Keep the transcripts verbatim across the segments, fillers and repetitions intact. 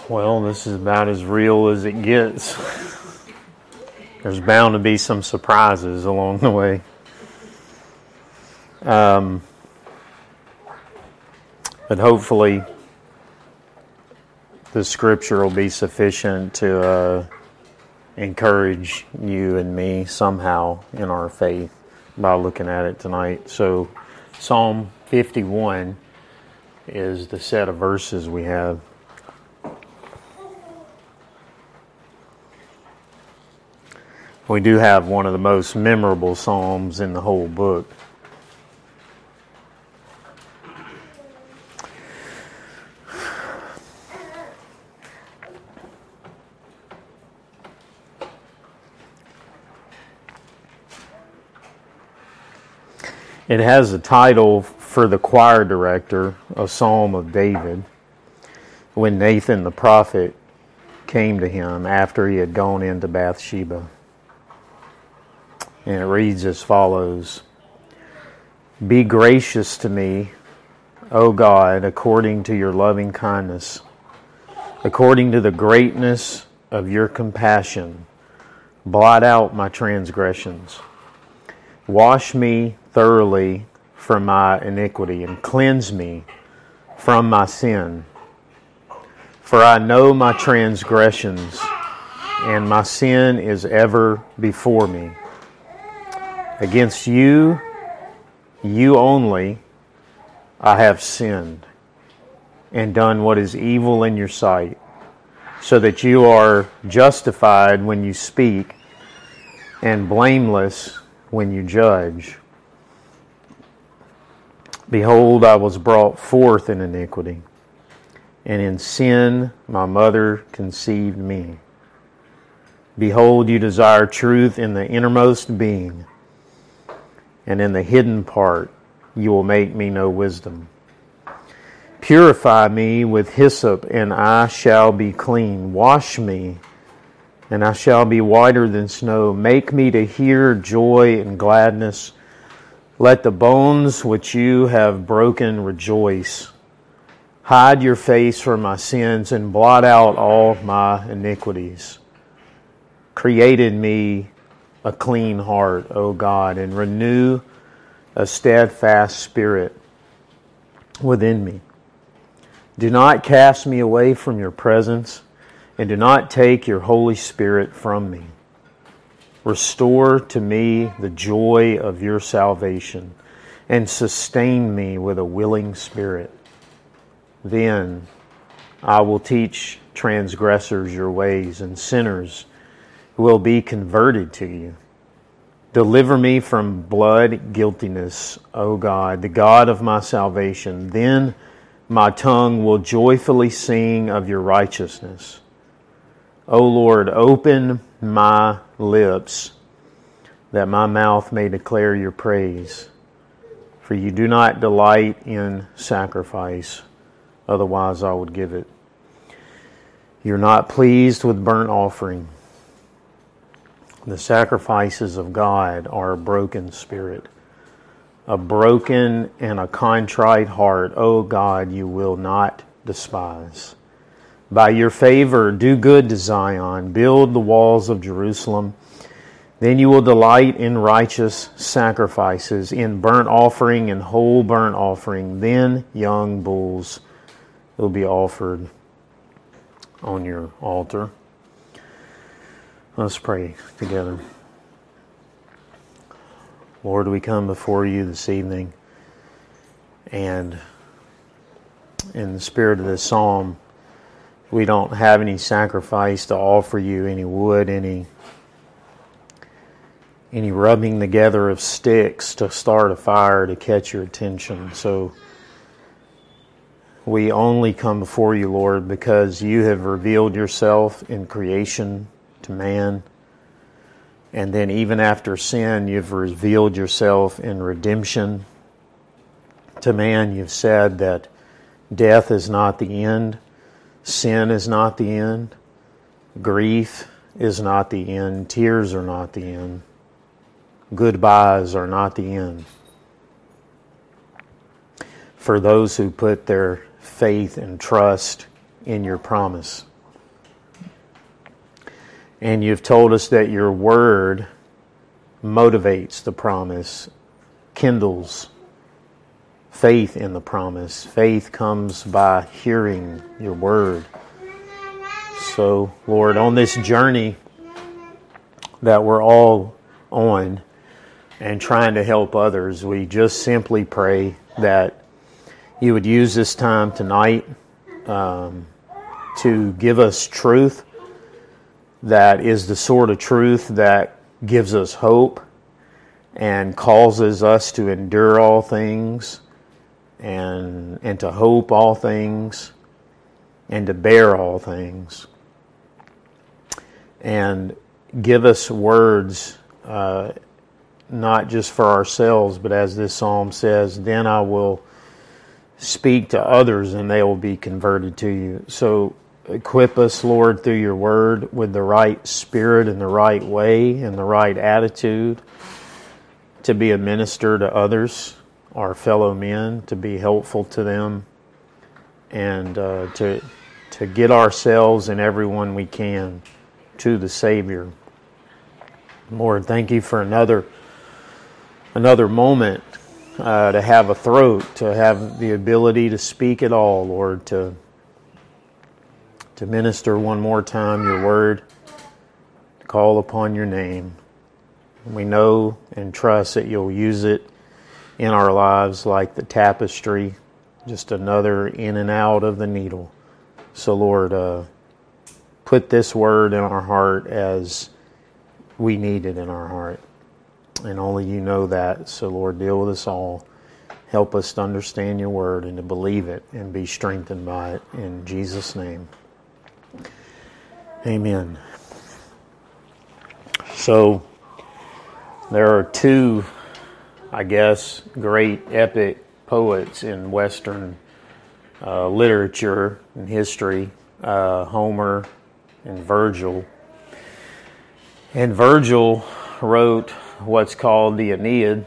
Well, this is about as real as it gets. There's bound to be some surprises along the way. Um, but hopefully the scripture will be sufficient to uh, encourage you and me somehow in our faith by looking at it tonight. So Psalm fifty-one is the set of verses we have. We do have one of the most memorable psalms in the whole book. It has a title for the choir director, a Psalm of David, when Nathan the prophet came to him after he had gone into Bathsheba. And it reads as follows: Be gracious to me, O God, according to your loving kindness, according to the greatness of your compassion. Blot out my transgressions. Wash me thoroughly from my iniquity and cleanse me from my sin. For I know my transgressions, and my sin is ever before me. Against you, you only, I have sinned and done what is evil in your sight, so that you are justified when you speak and blameless when you judge. Behold, I was brought forth in iniquity, and in sin my mother conceived me. Behold, you desire truth in the innermost being, and in the hidden part you will make me know wisdom. Purify me with hyssop, and I shall be clean. Wash me, and I shall be whiter than snow. Make me to hear joy and gladness. Let the bones which you have broken rejoice. Hide your face from my sins, and blot out all my iniquities. Create in me a clean heart, O God, and renew a steadfast spirit within me. Do not cast me away from your presence, and do not take your Holy Spirit from me. Restore to me the joy of your salvation, and sustain me with a willing spirit. Then I will teach transgressors your ways, and sinners will be converted to you. Deliver me from blood guiltiness, O God, the God of my salvation. Then my tongue will joyfully sing of your righteousness. O Lord, open my lips, that my mouth may declare your praise. For you do not delight in sacrifice, otherwise I would give it. You're not pleased with burnt offering. The sacrifices of God are a broken spirit, a broken and a contrite heart, O God, you will not despise. By your favor, do good to Zion, build the walls of Jerusalem. Then you will delight in righteous sacrifices, in burnt offering and whole burnt offering. Then young bulls will be offered on your altar. Let's pray together. Lord, we come before you this evening, and in the spirit of this psalm, we don't have any sacrifice to offer you, any wood, any any rubbing together of sticks to start a fire to catch your attention. So we only come before you, Lord, because you have revealed yourself in creation to man. And then even after sin, you've revealed yourself in redemption to man. You've said that death is not the end. Sin is not the end. Grief is not the end. Tears are not the end. Goodbyes are not the end. For those who put their faith and trust in your promise. And you've told us that your word motivates the promise, kindles faith in the promise. Faith comes by hearing your word. So, Lord, on this journey that we're all on and trying to help others, we just simply pray that you would use this time tonight um, to give us truth that is the sort of truth that gives us hope and causes us to endure all things and and to hope all things and to bear all things. And give us words uh, not just for ourselves, but as this psalm says, then I will speak to others and they will be converted to you. So equip us, Lord, through your word with the right spirit and the right way and the right attitude to be a minister to others, our fellow men, to be helpful to them, and uh, to to get ourselves and everyone we can to the Savior. Lord, thank you for another another moment uh, to have a throat, to have the ability to speak at all, Lord, to to minister one more time your word, to call upon your name. We know and trust that you'll use it in our lives like the tapestry, just another in and out of the needle. So, Lord, uh, put this word in our heart as we need it in our heart. And only you know that. So, Lord, deal with us all. Help us to understand your word and to believe it and be strengthened by it. In Jesus' name. Amen. So, there are two, I guess, great epic poets in Western uh, literature and history, uh, Homer and Virgil. And Virgil wrote what's called the Aeneid,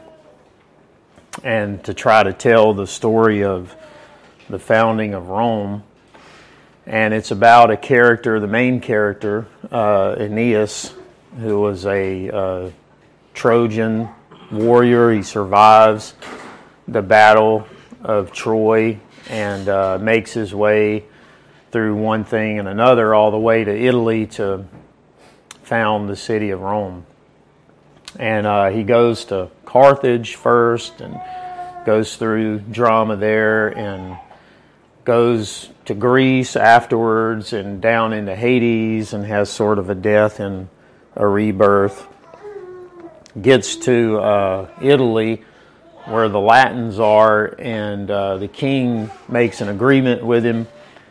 and to try to tell the story of the founding of Rome. And it's about a character, the main character, uh, Aeneas, who was a uh, Trojan warrior. He survives the battle of Troy and uh, makes his way through one thing and another all the way to Italy to found the city of Rome. And uh, he goes to Carthage first and goes through drama there and goes to Greece afterwards and down into Hades and has sort of a death and a rebirth. Gets to uh, Italy where the Latins are, and uh, the king makes an agreement with him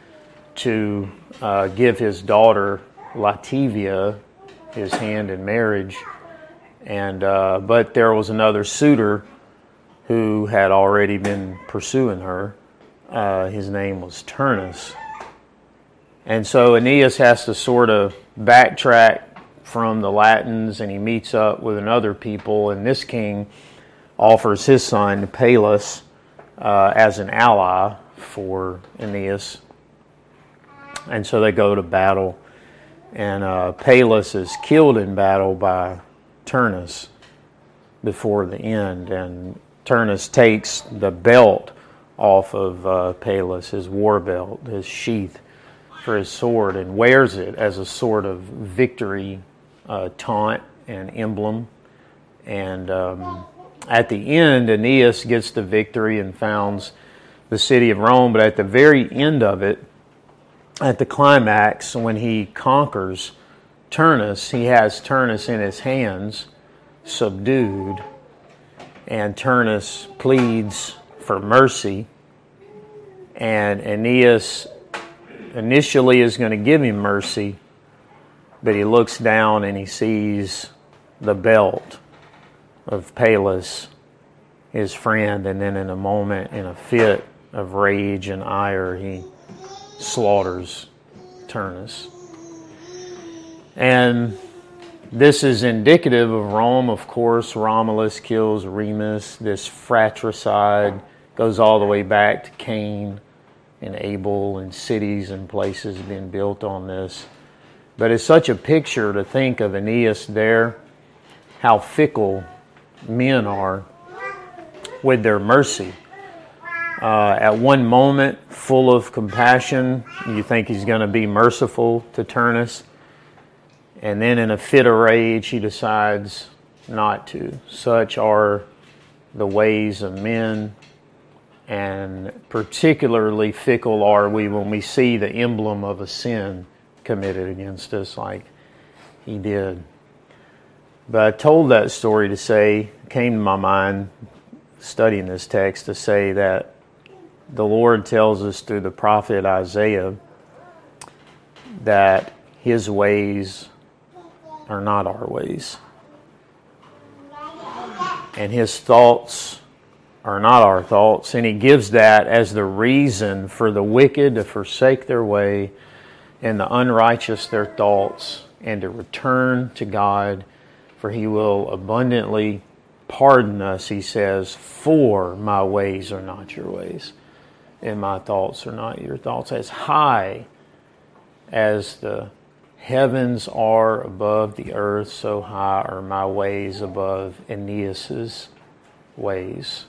to uh, give his daughter Lativia his hand in marriage. And uh, but there was another suitor who had already been pursuing her. Uh, his name was Turnus. And so Aeneas has to sort of backtrack from the Latins, and he meets up with another people, and this king offers his son Pallas uh, as an ally for Aeneas. And so they go to battle, and uh, Pallas is killed in battle by Turnus before the end, and Turnus takes the belt off of uh, Pallas, his war belt, his sheath for his sword, and wears it as a sort of victory uh, taunt and emblem. And um, at the end, Aeneas gets the victory and founds the city of Rome, but at the very end of it, at the climax, when he conquers Turnus, he has Turnus in his hands, subdued, and Turnus pleads for mercy, and Aeneas initially is going to give him mercy, but he looks down and he sees the belt of Pallas, his friend, and then in a moment, in a fit of rage and ire, he slaughters Turnus. And this is indicative of Rome, of course. Romulus kills Remus. This fratricide goes all the way back to Cain and Abel, and cities and places being built on this. But it's such a picture to think of Aeneas there, how fickle men are with their mercy. Uh, at one moment, full of compassion, you think he's going to be merciful to Turnus. And then in a fit of rage, he decides not to. Such are the ways of men, and particularly fickle are we when we see the emblem of a sin committed against us like he did. But I told that story to say, came to my mind studying this text to say that the Lord tells us through the prophet Isaiah that his ways are not our ways. And his thoughts are not our thoughts. And he gives that as the reason for the wicked to forsake their way and the unrighteous their thoughts and to return to God, for he will abundantly pardon us, he says, for my ways are not your ways, and my thoughts are not your thoughts. As high as the heavens are above the earth, so high are my ways above Aeneas's ways.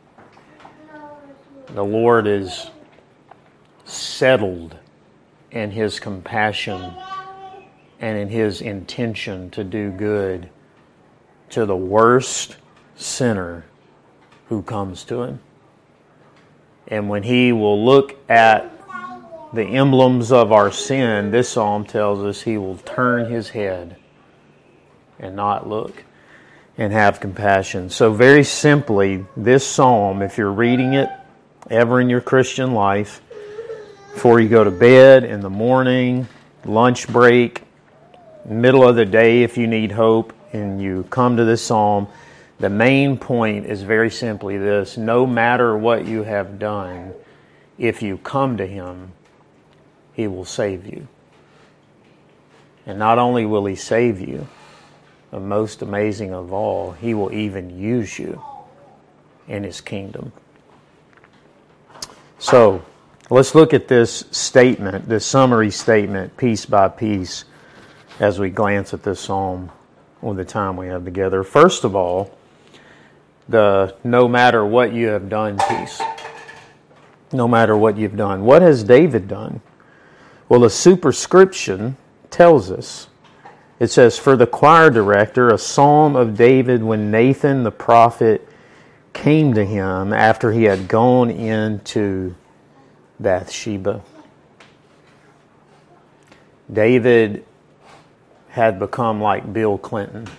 The Lord is settled in his compassion and in his intention to do good to the worst sinner who comes to him. And when he will look at the emblems of our sin, this psalm tells us he will turn his head and not look and have compassion. So very simply, this psalm, if you're reading it ever in your Christian life, before you go to bed, in the morning, lunch break, middle of the day if you need hope, and you come to this psalm, the main point is very simply this: no matter what you have done, if you come to him, he will save you. And not only will he save you, but most amazing of all, he will even use you in his kingdom. So, let's look at this statement, this summary statement, piece by piece, as we glance at this psalm with the time we have together. First of all, the no matter what you have done piece. No matter what you've done. What has David done? Well, the superscription tells us. It says, for the choir director, a psalm of David when Nathan the prophet came to him after he had gone into Bathsheba. David had become like Bill Clinton,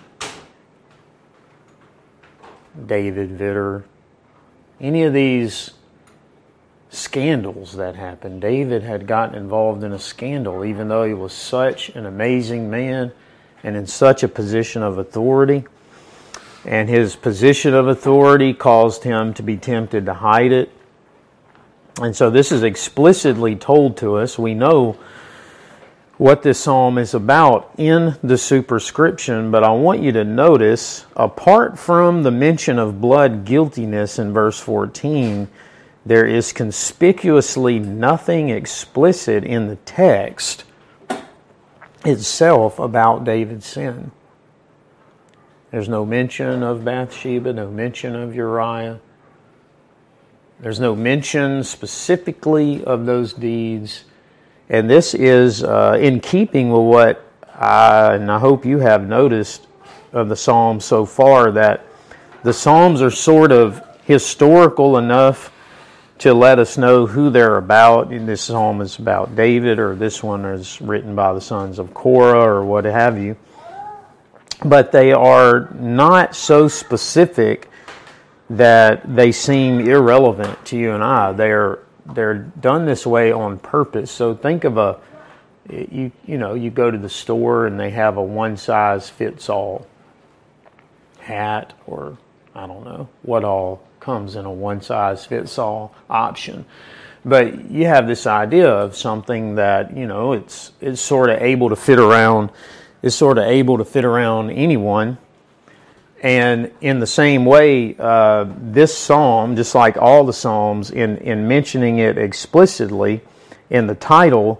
David Vitter, any of these scandals that happened. David had gotten involved in a scandal, even though he was such an amazing man and in such a position of authority. And his position of authority caused him to be tempted to hide it. And so this is explicitly told to us. We know what this psalm is about in the superscription, but I want you to notice, apart from the mention of blood guiltiness in verse fourteen, there is conspicuously nothing explicit in the text itself about David's sin. There's no mention of Bathsheba, no mention of Uriah. There's no mention specifically of those deeds. And this is uh, in keeping with what I, and I hope you have noticed of the Psalms so far, that the Psalms are sort of historical enough to let us know who they're about. And this psalm is about David, or this one is written by the sons of Korah, or what have you. But they are not so specific that they seem irrelevant to you and I. They're they're done this way on purpose. So think of a you you know you go to the store and they have a one size fits all hat, or I don't know what all comes in a one size fits all option. But you have this idea of something that, you know, it's it's sort of able to fit around, is sort of able to fit around anyone. And in the same way, uh, this psalm, just like all the psalms, in, in mentioning it explicitly in the title,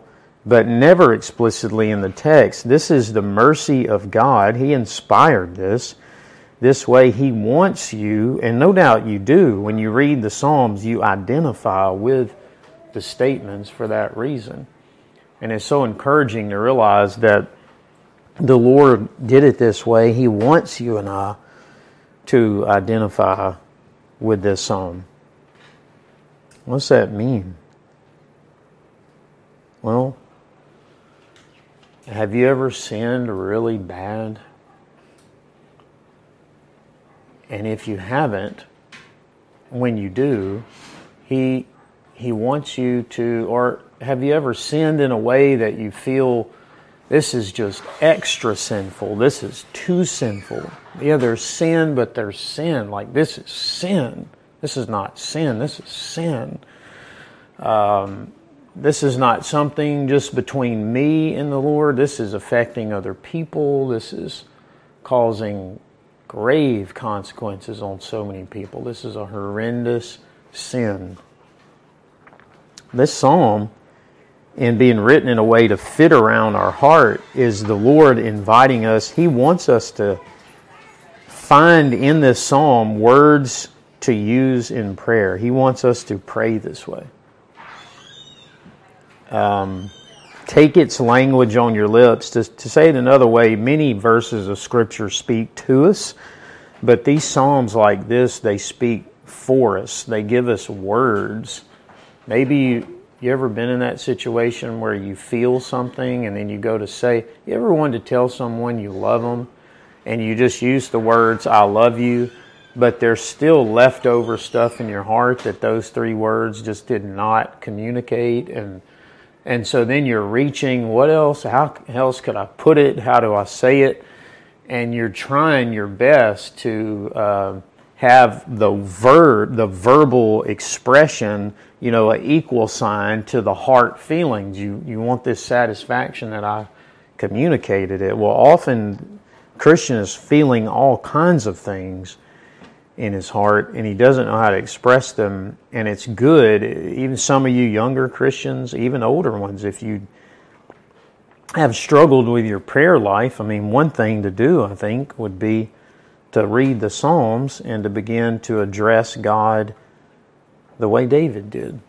but never explicitly in the text. This is the mercy of God. He inspired this. This way He wants you, and no doubt you do, when you read the Psalms, you identify with the statements for that reason. And it's so encouraging to realize that the Lord did it this way. He wants you and I to identify with this psalm. What's that mean? Well, have you ever sinned really bad? And if you haven't, when you do, He He wants you to, or have you ever sinned in a way that you feel this is just extra sinful, this is too sinful? Yeah, there's sin, but there's sin. Like, this is sin. This is not sin, this is sin. Um, this is not something just between me and the Lord. This is affecting other people. This is causing grave consequences on so many people. This is a horrendous sin. This psalm, in being written in a way to fit around our heart, is the Lord inviting us. He wants us to find in this psalm words to use in prayer. He wants us to pray this way. Um, take its language on your lips. To, to say it another way, many verses of Scripture speak to us, but these psalms like this, they speak for us. They give us words. Maybe you, you ever been in that situation where you feel something and then you go to say, you ever wanted to tell someone you love them and you just use the words, I love you, but there's still leftover stuff in your heart that those three words just did not communicate, and And so then you're reaching, what else? How else could I put it? How do I say it? And you're trying your best to uh, have the verb, the verbal expression, you know, an equal sign to the heart feelings. You you want this satisfaction that I communicated it. Well, often Christian is feeling all kinds of things in his heart, and he doesn't know how to express them. And it's good, even some of you younger Christians, even older ones, if you have struggled with your prayer life, I mean, one thing to do, I think, would be to read the Psalms and to begin to address God the way David did.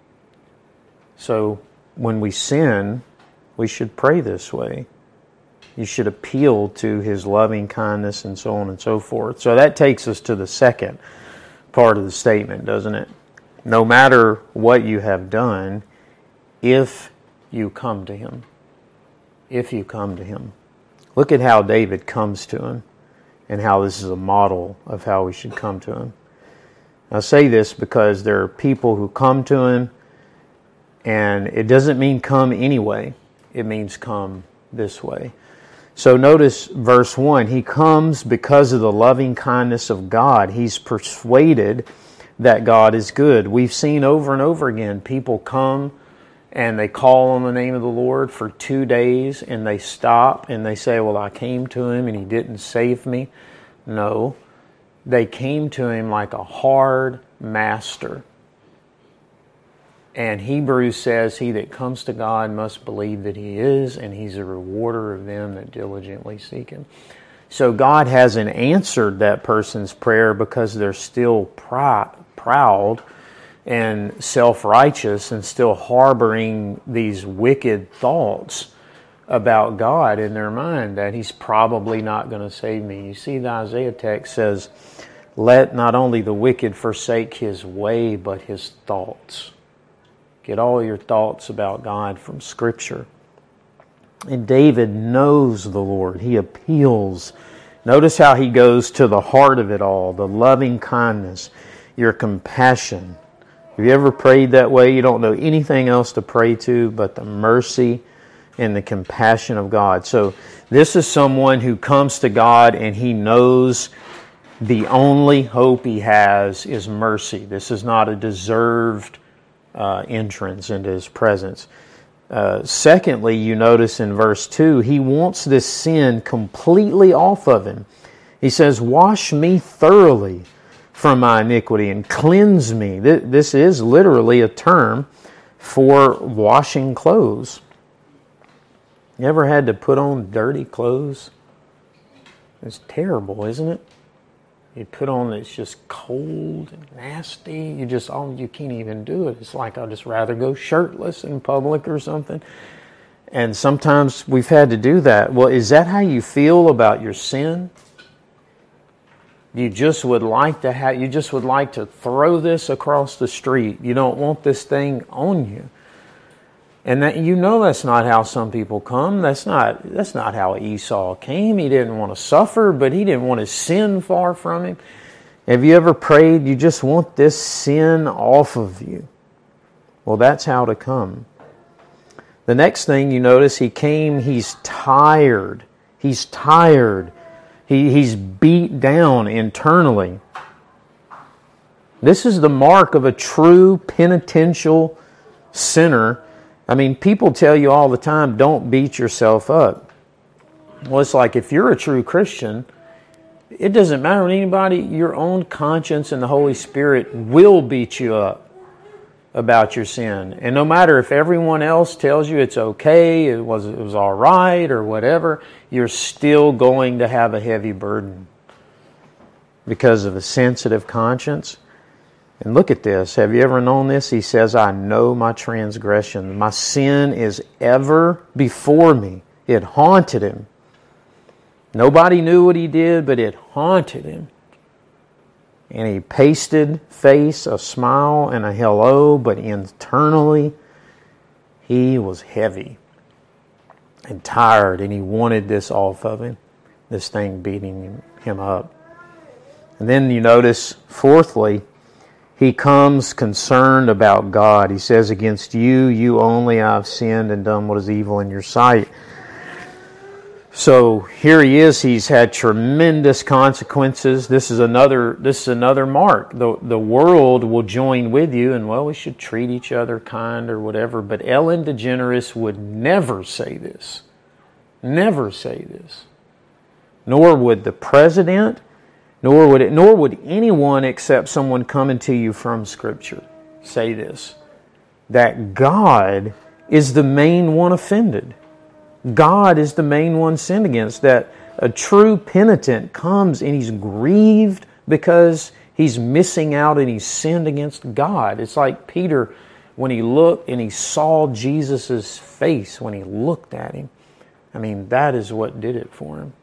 So when we sin, we should pray this way. You should appeal to His loving kindness and so on and so forth. So that takes us to the second part of the statement, doesn't it? No matter what you have done, if you come to Him. If you come to Him. Look at how David comes to Him and how this is a model of how we should come to Him. I say this because there are people who come to Him, and it doesn't mean come anyway. It means come this way. So notice verse one, he comes because of the loving kindness of God. He's persuaded that God is good. We've seen over and over again, people come and they call on the name of the Lord for two days and they stop and they say, well, I came to Him and He didn't save me. No, they came to Him like a hard master. And Hebrews says, he that comes to God must believe that He is, and He's a rewarder of them that diligently seek Him. So God hasn't answered that person's prayer because they're still pr- proud and self-righteous and still harboring these wicked thoughts about God in their mind, that He's probably not going to save me. You see, the Isaiah text says, let not only the wicked forsake his way, but his thoughts. Get all your thoughts about God from Scripture. And David knows the Lord. He appeals. Notice how he goes to the heart of it all, the loving kindness, your compassion. Have you ever prayed that way? You don't know anything else to pray to but the mercy and the compassion of God. So this is someone who comes to God and he knows the only hope he has is mercy. This is not a deserved Uh, entrance into His presence. Uh, secondly, you notice in verse two, he wants this sin completely off of him. He says, wash me thoroughly from my iniquity and cleanse me. Th- this is literally a term for washing clothes. You ever had to put on dirty clothes? It's terrible, isn't it? You put on, it's just cold and nasty. You just, oh, you can't even do it. It's like I'd just rather go shirtless in public or something. And sometimes we've had to do that. Well, is that how you feel about your sin? You just would like to have, you just would like to throw this across the street. You don't want this thing on you. And that, you know that's not how some people come. That's not that's not how Esau came. He didn't want to suffer, but he didn't want his sin far from him. Have you ever prayed, you just want this sin off of you? Well, that's how to come. The next thing you notice, he came, he's tired. He's tired. He, he's beat down internally. This is the mark of a true penitential sinner. I mean, people tell you all the time, don't beat yourself up. Well, it's like if you're a true Christian, it doesn't matter what anybody, your own conscience and the Holy Spirit will beat you up about your sin. And no matter if everyone else tells you it's okay, it was, it was all right or whatever, you're still going to have a heavy burden because of a sensitive conscience. And look at this. Have you ever known this? He says, I know my transgression. My sin is ever before me. It haunted him. Nobody knew what he did, but it haunted him. And he pasted face, a smile, and a hello, but internally he was heavy and tired, and he wanted this off of him, this thing beating him up. And then you notice, fourthly, he comes concerned about God. He says, against you, you only I've sinned and done what is evil in your sight. So here he is. He's had tremendous consequences. This is another this is another mark. The, the world will join with you and, well, we should treat each other kind or whatever. But Ellen DeGeneres would never say this. Never say this. Nor would the president. Nor would it, nor would anyone except someone coming to you from Scripture say this, that God is the main one offended. God is the main one sinned against. That a true penitent comes and he's grieved because he's missing out and he's sinned against God. It's like Peter when he looked and he saw Jesus' face when he looked at him. I mean, that is what did it for him.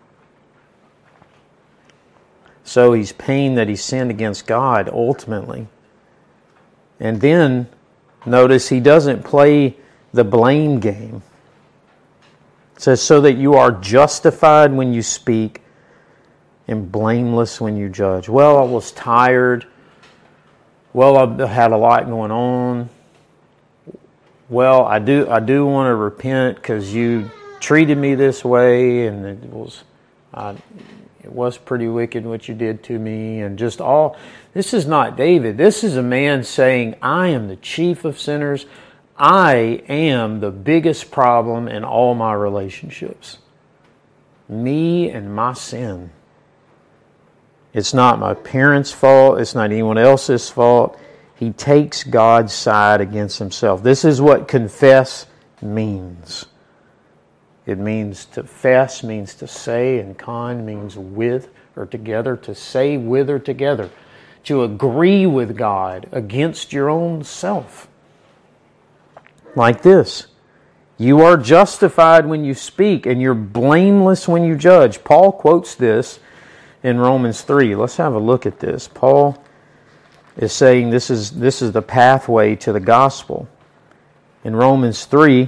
So he's pained that he sinned against God ultimately. And then, notice he doesn't play the blame game. It says, so that you are justified when you speak and blameless when you judge. Well, I was tired. Well, I had a lot going on. Well, I do I do want to repent because you treated me this way, and it was... I, It was pretty wicked what you did to me, and just all. This is not David. This is a man saying, I am the chief of sinners. I am the biggest problem in all my relationships. Me and my sin. It's not my parents' fault. It's not anyone else's fault. He takes God's side against himself. This is what confess means. It means to fess, means to say, and con means with or together, to say with or together, to agree with God against your own self. Like this, you are justified when you speak, and you're blameless when you judge. Paul quotes this in Romans three. Let's have a look at this. Paul is saying this is, this is the pathway to the gospel. In Romans three,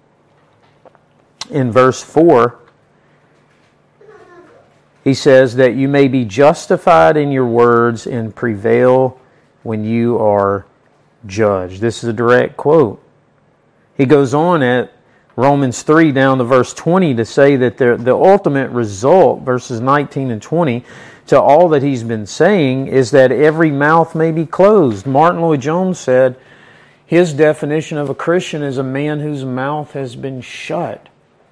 in verse four, he says that you may be justified in your words and prevail when you are judged. This is a direct quote. He goes on at Romans three down to verse twenty to say that the, the ultimate result, verses nineteen and twenty, to all that he's been saying is that every mouth may be closed. Martin Lloyd-Jones said his definition of a Christian is a man whose mouth has been shut.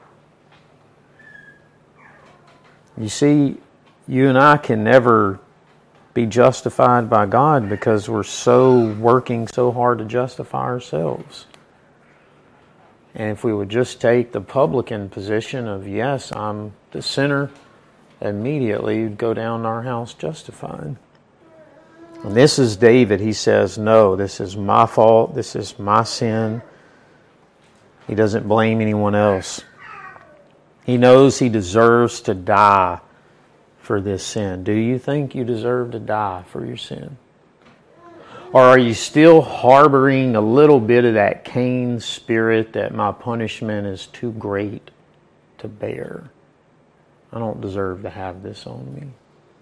You see, you and I can never be justified by God because we're so working so hard to justify ourselves. And if we would just take the publican position of, yes, I'm the sinner, immediately you'd go down to our house justified. And this is David. He says, no, this is my fault. This is my sin. He doesn't blame anyone else. He knows he deserves to die for this sin. Do you think you deserve to die for your sin? Or are you still harboring a little bit of that Cain spirit that my punishment is too great to bear? I don't deserve to have this on me.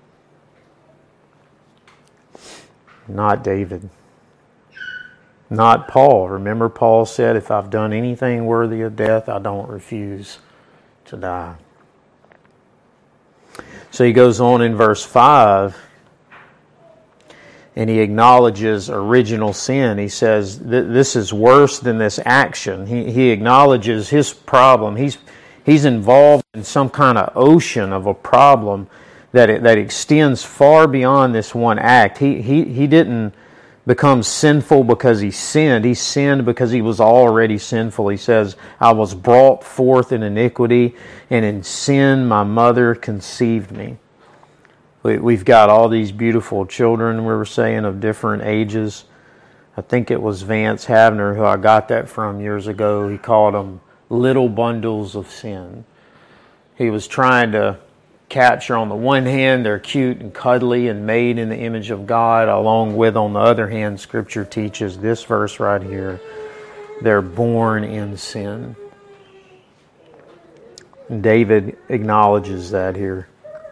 Not David. Not Paul. Remember, Paul said, if I've done anything worthy of death, I don't refuse to die. So he goes on in verse five, and he acknowledges original sin. He says, this is worse than this action. He, he acknowledges his problem. He's, he's involved in some kind of ocean of a problem that it, that extends far beyond this one act. He, he, he didn't become sinful because he sinned. He sinned because he was already sinful. He says, I was brought forth in iniquity, and in sin my mother conceived me. We, we've got all these beautiful children, we were saying, of different ages. I think it was Vance Havner who I got that from years ago. He called them little bundles of sin. He was trying to capture, on the one hand, they're cute and cuddly and made in the image of God, along with, on the other hand, Scripture teaches this verse right here, they're born in sin. And David acknowledges that here.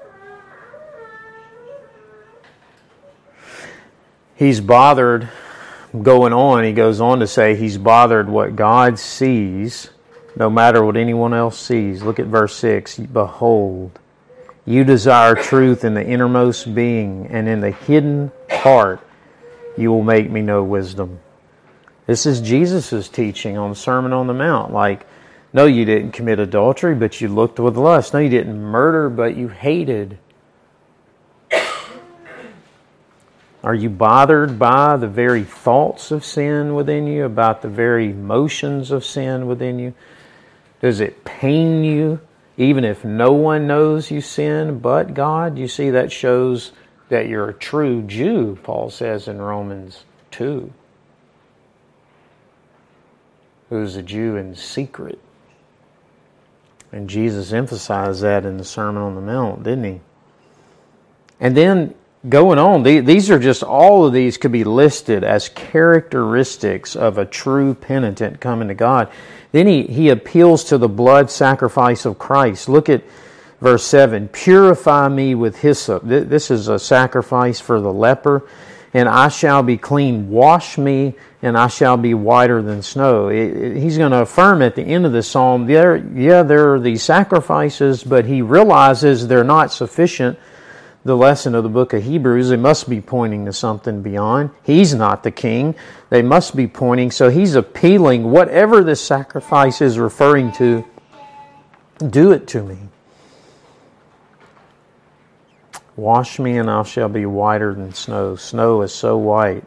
He's bothered, going on, he goes on to say he's bothered what God sees, no matter what anyone else sees. Look at verse six. Behold, you desire truth in the innermost being, and in the hidden heart you will make me know wisdom. This is Jesus' teaching on the Sermon on the Mount. Like, no, you didn't commit adultery, but you looked with lust. No, you didn't murder, but you hated. Are you bothered by the very thoughts of sin within you, about the very motions of sin within you? Does it pain you? Even if no one knows you sin but God? You see, that shows that you're a true Jew, Paul says in Romans two. Who's a Jew in secret. And Jesus emphasized that in the Sermon on the Mount, didn't he? And then, going on, these are just, all of these could be listed as characteristics of a true penitent coming to God. Then he, he appeals to the blood sacrifice of Christ. Look at verse seven. Purify me with hyssop. This is a sacrifice for the leper. And I shall be clean. Wash me, and I shall be whiter than snow. It, it, he's going to affirm at the end of the psalm, there, yeah, there are these sacrifices, but he realizes they're not sufficient. The lesson of the book of Hebrews, they must be pointing to something beyond. He's not the king. They must be pointing. So he's appealing, whatever this sacrifice is referring to, do it to me. Wash me and I shall be whiter than snow. Snow is so white.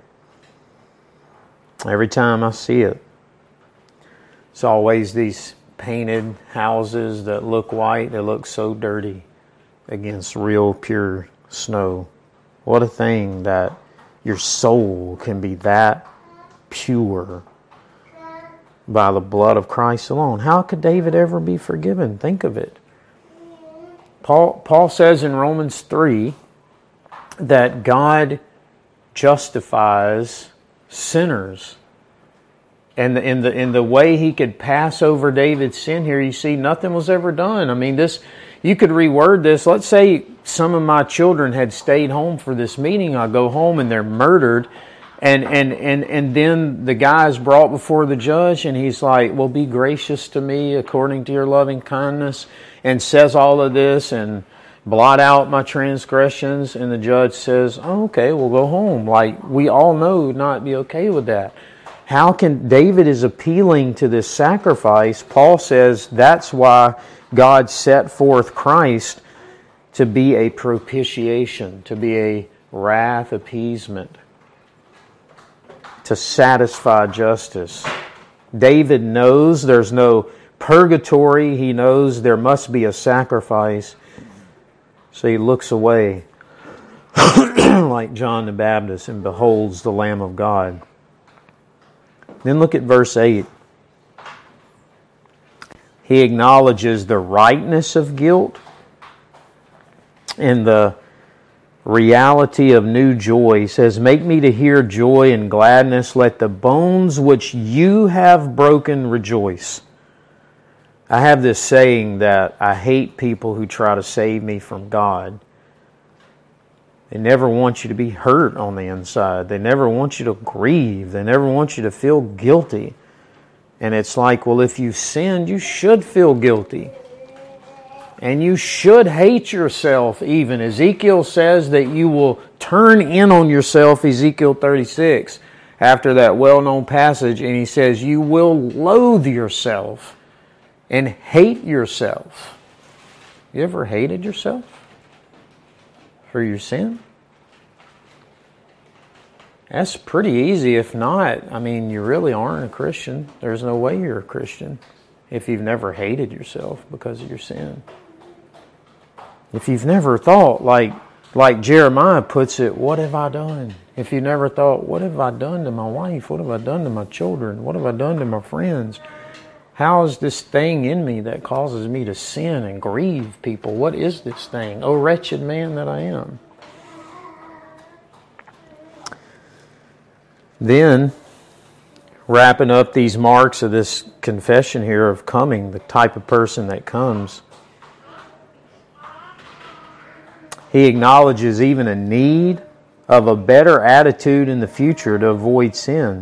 Every time I see it, it's always these painted houses that look white. They look so dirty against real pure snow. What a thing that your soul can be that pure by the blood of Christ alone. How could David ever be forgiven? Think of it. Paul, Paul says in Romans three that God justifies sinners. And the, in the in the way he could pass over David's sin here, you see, nothing was ever done. I mean, this, you could reword this. Let's say some of my children had stayed home for this meeting. I go home and they're murdered. And, and, and, and then the guy is brought before the judge and he's like, well, be gracious to me according to your loving kindness, and says all of this and blot out my transgressions. And the judge says, oh, okay, we'll go home. Like, we all know would not be okay with that. How can, David is appealing to this sacrifice. Paul says that's why God set forth Christ to be a propitiation, to be a wrath appeasement, to satisfy justice. David knows there's no purgatory. He knows there must be a sacrifice. So he looks away like John the Baptist and beholds the Lamb of God. Then look at verse eight. He acknowledges the rightness of guilt and the reality of new joy. He says, make me to hear joy and gladness. Let the bones which you have broken rejoice. I have this saying that I hate people who try to save me from God. They never want you to be hurt on the inside. They never want you to grieve. They never want you to feel guilty. And it's like, well, if you sinned, you should feel guilty. And you should hate yourself even. Ezekiel says that you will turn in on yourself, Ezekiel thirty-six, after that well-known passage. And he says, you will loathe yourself and hate yourself. You ever hated yourself for your sin? That's pretty easy. If not, I mean, you really aren't a Christian. There's no way you're a Christian if you've never hated yourself because of your sin. If you've never thought, like like Jeremiah puts it, what have I done? If you never thought, what have I done to my wife? What have I done to my children? What have I done to my friends? How is this thing in me that causes me to sin and grieve people? What is this thing? Oh, wretched man that I am. Then, wrapping up these marks of this confession here of coming, the type of person that comes, he acknowledges even a need of a better attitude in the future to avoid sin.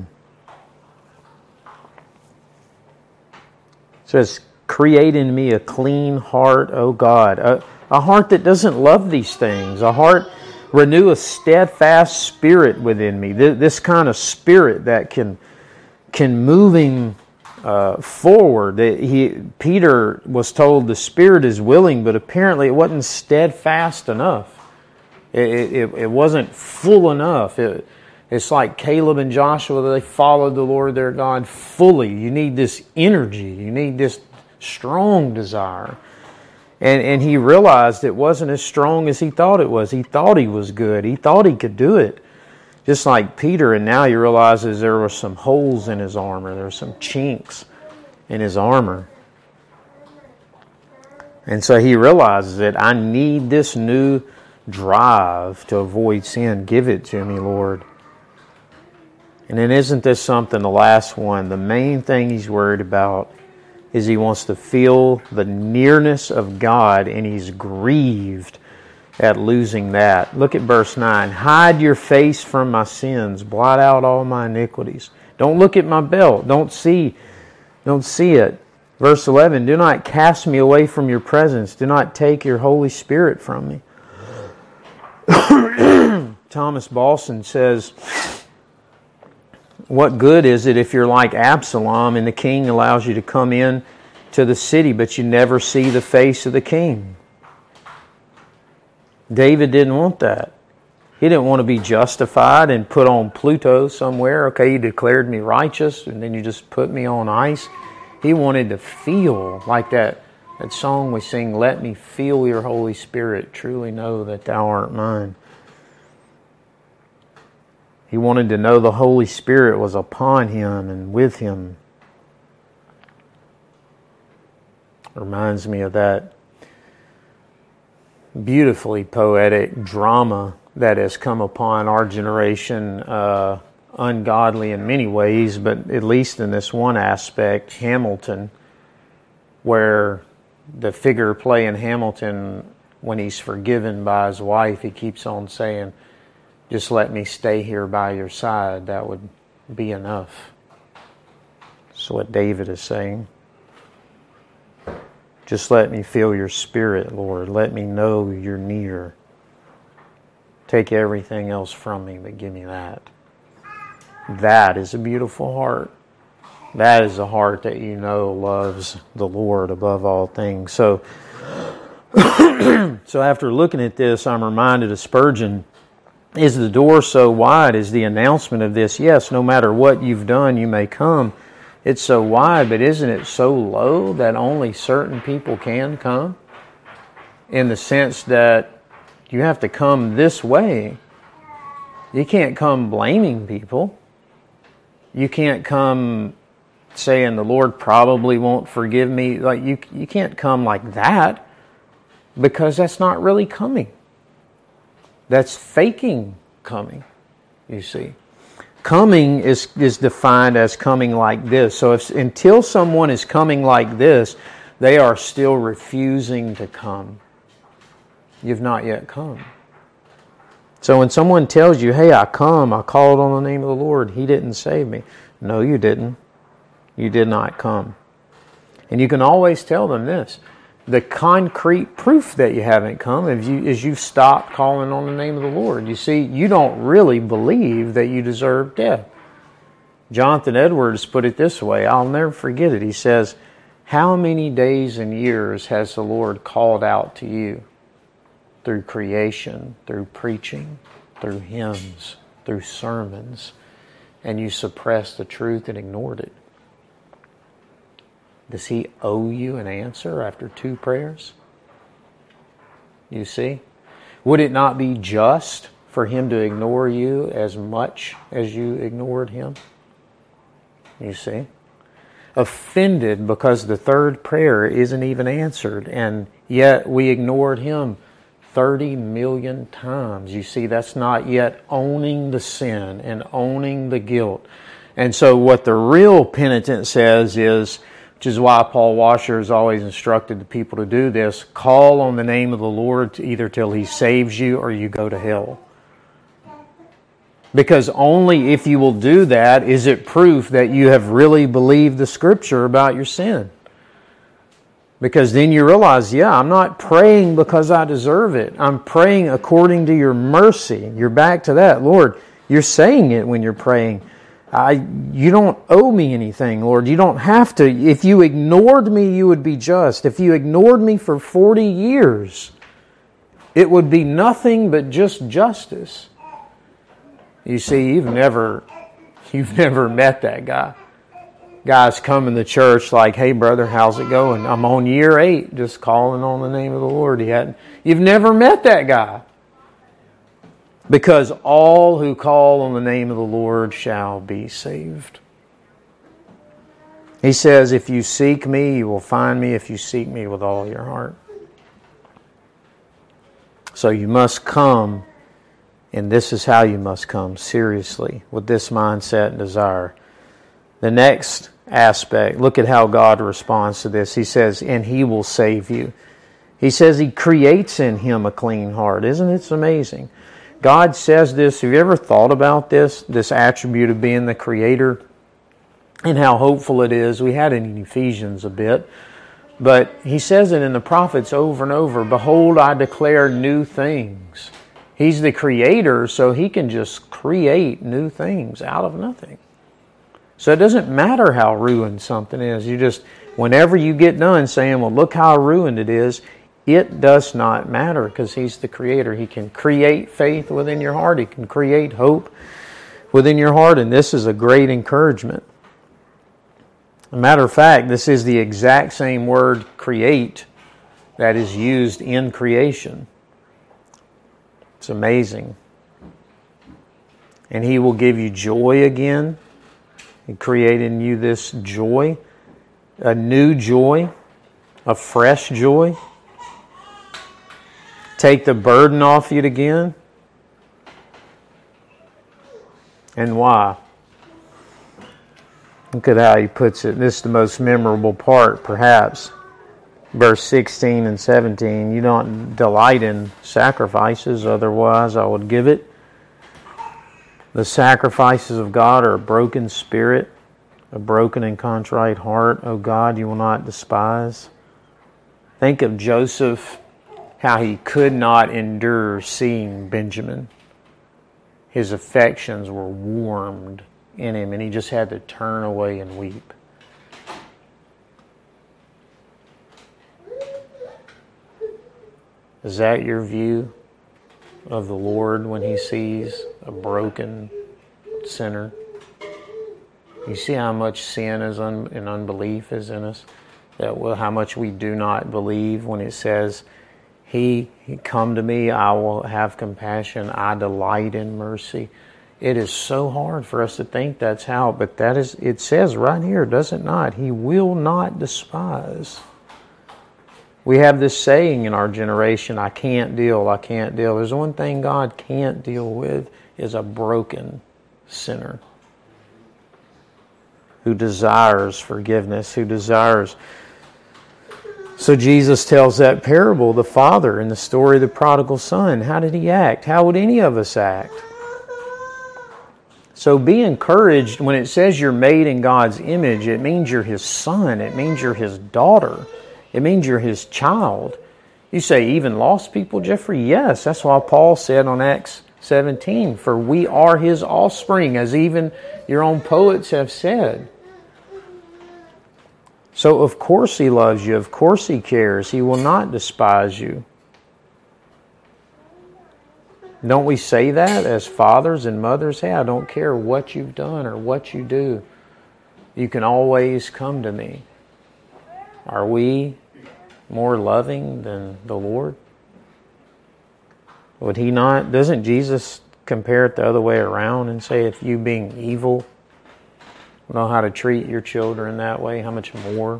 It says, create in me a clean heart, O God. A, a heart that doesn't love these things. A heart, renew a steadfast spirit within me. This, this kind of spirit that can can moving uh, forward. He, Peter was told the spirit is willing, but apparently it wasn't steadfast enough. It, it, it wasn't full enough. It, it's like Caleb and Joshua, they followed the Lord their God fully. You need this energy. You need this strong desire. And and he realized it wasn't as strong as he thought it was. He thought he was good. He thought he could do it. Just like Peter, and now he realizes there were some holes in his armor. There were some chinks in his armor. And so he realizes that I need this new drive to avoid sin. Give it to me, Lord. And then isn't this something, the last one, the main thing he's worried about is he wants to feel the nearness of God, and he's grieved at losing that. Look at verse nine. Hide your face from my sins. Blot out all my iniquities. Don't look at my belt. Don't see, don't see it. Verse eleven. Do not cast me away from your presence. Do not take your Holy Spirit from me. Thomas Balson says, what good is it if you're like Absalom and the king allows you to come in to the city, but you never see the face of the king? David didn't want that. He didn't want to be justified and put on Pluto somewhere. Okay, you declared me righteous, and then you just put me on ice. He wanted to feel like that, that song we sing, let me feel your Holy Spirit, truly know that thou art mine. He wanted to know the Holy Spirit was upon him and with him. Reminds me of that beautifully poetic drama that has come upon our generation, uh, ungodly in many ways, but at least in this one aspect, Hamilton, where the figure playing Hamilton, when he's forgiven by his wife, he keeps on saying, just let me stay here by your side. That would be enough. That's what David is saying. Just let me feel your spirit, Lord. Let me know you're near. Take everything else from me, but give me that. That is a beautiful heart. That is a heart that you know loves the Lord above all things. So, so after looking at this, I'm reminded of Spurgeon. Is the door so wide? Is the announcement of this, yes, no matter what you've done, you may come. It's so wide, but isn't it so low that only certain people can come? In the sense that you have to come this way. You can't come blaming people. You can't come saying the Lord probably won't forgive me. Like you, you can't come like that, because that's not really coming. That's faking coming, you see. Coming is, is defined as coming like this. So if until someone is coming like this, they are still refusing to come. You've not yet come. So when someone tells you, hey, I come, I called on the name of the Lord, He didn't save me. No, you didn't. You did not come. And you can always tell them this. The concrete proof that you haven't come is, you, is you've stopped calling on the name of the Lord. You see, you don't really believe that you deserve death. Jonathan Edwards put it this way. I'll never forget it. He says, how many days and years has the Lord called out to you? Through creation, through preaching, through hymns, through sermons, and you suppressed the truth and ignored it. Does He owe you an answer after two prayers? You see? Would it not be just for Him to ignore you as much as you ignored Him? You see? Offended because the third prayer isn't even answered, and yet we ignored Him thirty million times. You see, that's not yet owning the sin and owning the guilt. And so what the real penitent says is, which is why Paul Washer has always instructed the people to do this, call on the name of the Lord either till He saves you or you go to hell. Because only if you will do that is it proof that you have really believed the Scripture about your sin. Because then you realize, yeah, I'm not praying because I deserve it. I'm praying according to your mercy. You're back to that. Lord, you're saying it when you're praying. I, you don't owe me anything, Lord. You don't have to. If you ignored me, you would be just. If you ignored me for forty years, it would be nothing but just justice. You see, you've never, you've never met that guy. Guys come in the church like, hey brother, how's it going? I'm on year eight, just calling on the name of the Lord. He hadn't. You've never met that guy. Because all who call on the name of the Lord shall be saved. He says, if you seek me, you will find me if you seek me with all your heart. So you must come, and this is how you must come, seriously, with this mindset and desire. The next aspect, look at how God responds to this. He says, and He will save you. He says He creates in him a clean heart. Isn't it amazing? God says this. Have you ever thought about this? This attribute of being the Creator and how hopeful it is. We had it in Ephesians a bit. But He says it in the prophets over and over. Behold, I declare new things. He's the Creator, so He can just create new things out of nothing. So it doesn't matter how ruined something is. You just, whenever you get done saying, well, look how ruined it is, it does not matter because He's the Creator. He can create faith within your heart. He can create hope within your heart. And this is a great encouragement. As a matter of fact, this is the exact same word, create, that is used in creation. It's amazing. And He will give you joy again. He created in you this joy, a new joy, a fresh joy. Take the burden off you again. And why? Look at how He puts it. This is the most memorable part, perhaps. Verse sixteen and seventeen. You don't delight in sacrifices, otherwise I would give it. The sacrifices of God are a broken spirit, a broken and contrite heart. O God, you will not despise. Think of Joseph, how he could not endure seeing Benjamin. His affections were warmed in him, and he just had to turn away and weep. Is that your view of the Lord when He sees a broken sinner? You see how much sin is un- and unbelief is in us? That well, how much we do not believe when it says, He, he come to me, I will have compassion, I delight in mercy. It is so hard for us to think that's how, but that is, it says right here, does it not? He will not despise. We have this saying in our generation, I can't deal, I can't deal. There's one thing God can't deal with, is a broken sinner who desires forgiveness, who desires. So Jesus tells that parable, the father in the story of the prodigal son. How did he act? How would any of us act? So be encouraged. When it says you're made in God's image, it means you're His son. It means you're His daughter. It means you're His child. You say, even lost people, Jeffrey? Yes, that's why Paul said on Acts seventeen, for we are His offspring, as even your own poets have said. So of course He loves you. Of course He cares. He will not despise you. Don't we say that as fathers and mothers? Hey, I don't care what you've done or what you do. You can always come to me. Are we more loving than the Lord? Would He not? Doesn't Jesus compare it the other way around and say, if you being evil know how to treat your children that way, how much more?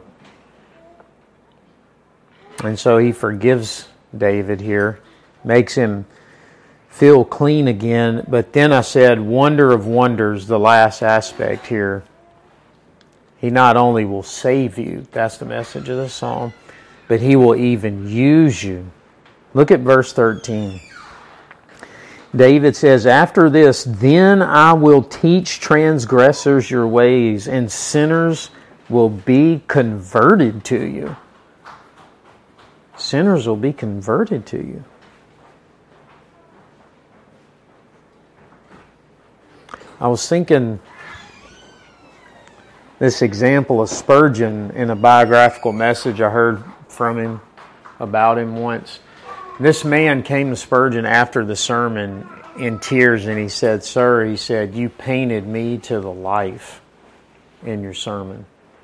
And so He forgives David here, makes him feel clean again. But then I said, wonder of wonders, the last aspect here. He not only will save you, that's the message of the psalm, but He will even use you. Look at verse thirteen. David says, after this, then I will teach transgressors your ways, and sinners will be converted to you. Sinners will be converted to you. I was thinking this example of Spurgeon in a biographical message I heard from him, about him once. This man came to Spurgeon after the sermon in tears, and he said, sir, he said, you painted me to the life in your sermon.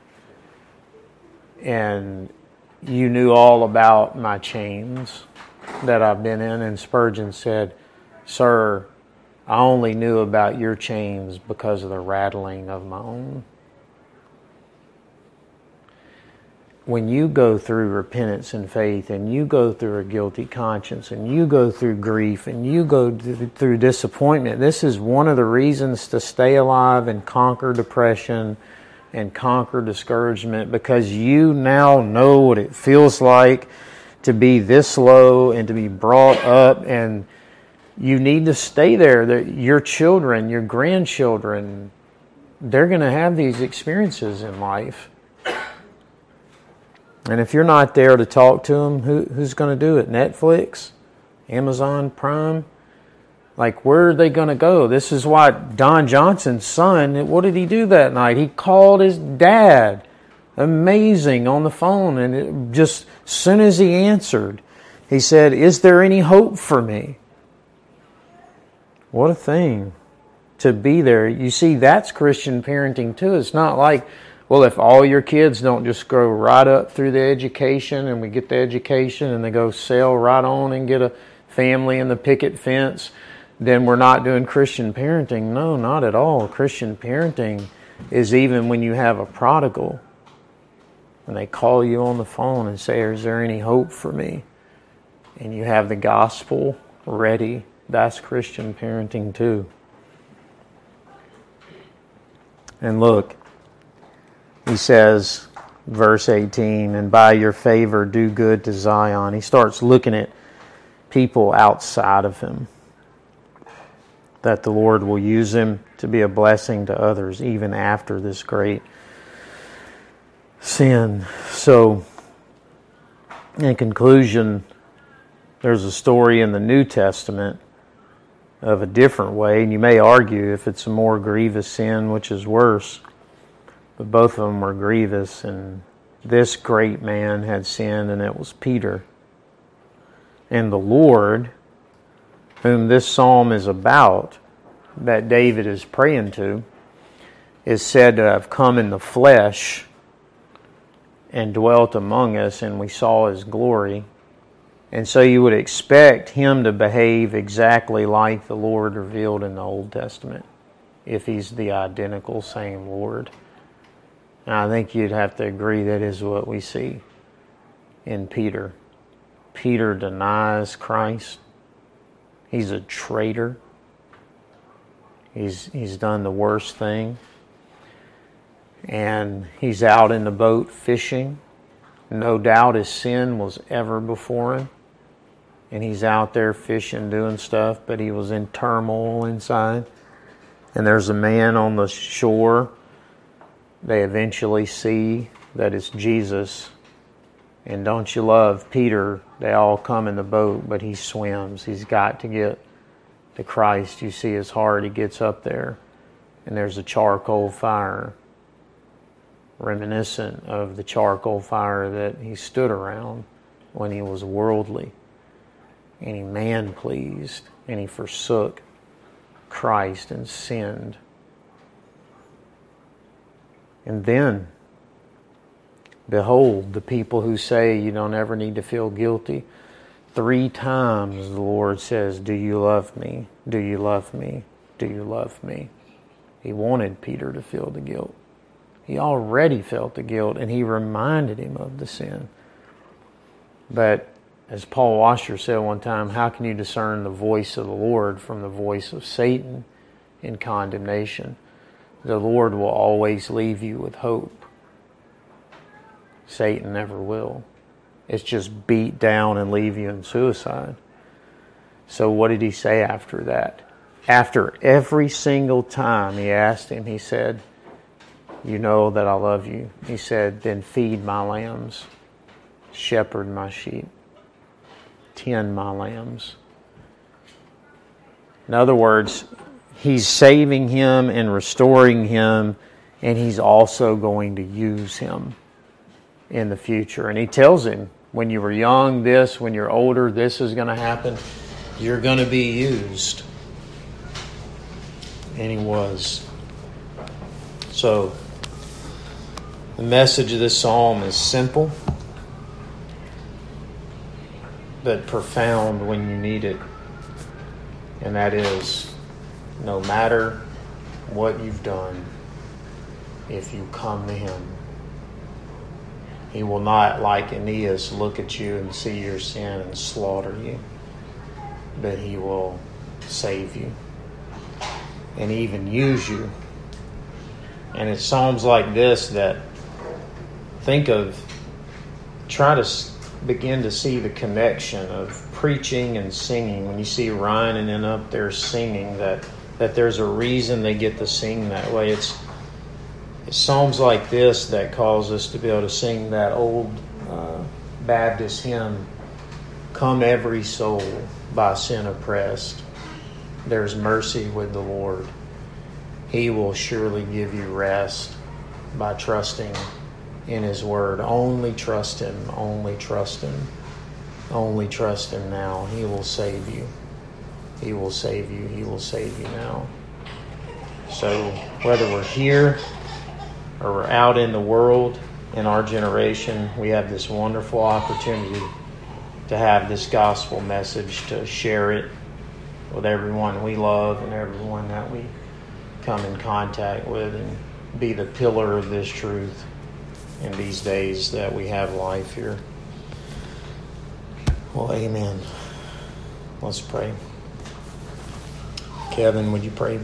And you knew all about my chains that I've been in. And Spurgeon said, sir, I only knew about your chains because of the rattling of my own. When you go through repentance and faith, and you go through a guilty conscience, and you go through grief, and you go through disappointment, this is one of the reasons to stay alive and conquer depression and conquer discouragement, because you now know what it feels like to be this low and to be brought up, and you need to stay there. That your children, your grandchildren, they're going to have these experiences in life. And if you're not there to talk to them, who, who's going to do it? Netflix? Amazon Prime? Like, where are they going to go? This is why Don Johnson's son, what did he do that night? He called his dad. Amazing, on the phone. And it just, as soon as he answered, he said, is there any hope for me? What a thing to be there. You see, that's Christian parenting too. It's not like, well, if all your kids don't just go right up through the education, and we get the education and they go sail right on and get a family in the picket fence, then we're not doing Christian parenting. No, not at all. Christian parenting is even when you have a prodigal and they call you on the phone and say, is there any hope for me? And you have the gospel ready. That's Christian parenting too. And look, he says, verse eighteen, and by your favor do good to Zion. He starts looking at people outside of him, that the Lord will use him to be a blessing to others even after this great sin. So, in conclusion, there's a story in the New Testament of a different way, and you may argue if it's a more grievous sin, which is worse. But both of them were grievous, and this great man had sinned, and it was Peter. And the Lord, whom this psalm is about, that David is praying to, is said to have come in the flesh and dwelt among us, and we saw His glory. And so you would expect Him to behave exactly like the Lord revealed in the Old Testament, if He's the identical same Lord. And I think you'd have to agree that is what we see in Peter. Peter denies Christ. He's a traitor. He's, he's done the worst thing. And he's out in the boat fishing. No doubt his sin was ever before him. And he's out there fishing, doing stuff, but he was in turmoil inside. And there's a man on the shore. They eventually see that it's Jesus. And don't you love Peter? They all come in the boat, but he swims. He's got to get to Christ. You see his heart. He gets up there, and there's a charcoal fire, reminiscent of the charcoal fire that he stood around when he was worldly. And he man-pleased, and he forsook Christ and sinned. And then, behold, the people who say you don't ever need to feel guilty. Three times the Lord says, do you love me? Do you love me? Do you love me? He wanted Peter to feel the guilt. He already felt the guilt, and he reminded him of the sin. But as Paul Washer said one time, how can you discern the voice of the Lord from the voice of Satan in condemnation? The Lord will always leave you with hope. Satan never will. It's just beat down and leave you in suicide. So what did he say after that? After every single time he asked him, he said, you know that I love you. He said, then feed my lambs, shepherd my sheep, tend my lambs. In other words, he's saving him and restoring him, and he's also going to use him in the future. And he tells him, when you were young, this, when you're older, this is going to happen. You're going to be used. And he was. So, the message of this psalm is simple, but profound when you need it. And that is, no matter what you've done, if you come to Him, He will not, like Aeneas, look at you and see your sin and slaughter you, but He will save you and even use you. And it's psalms like this that think of, try to begin to see the connection of preaching and singing. When you see Ryan and then up there singing, that, that there's a reason they get to sing that way. It's It's psalms like this that cause us to be able to sing that old uh, Baptist hymn, come every soul by sin oppressed, there's mercy with the Lord. He will surely give you rest by trusting in His word. Only trust Him, only trust Him, only trust Him now. He will save you. He will save you. He will save you now. So whether we're here or we're out in the world, in our generation, we have this wonderful opportunity to have this gospel message, to share it with everyone we love and everyone that we come in contact with, and be the pillar of this truth in these days that we have life here. Well, amen. Let's pray. Kevin, would you pray?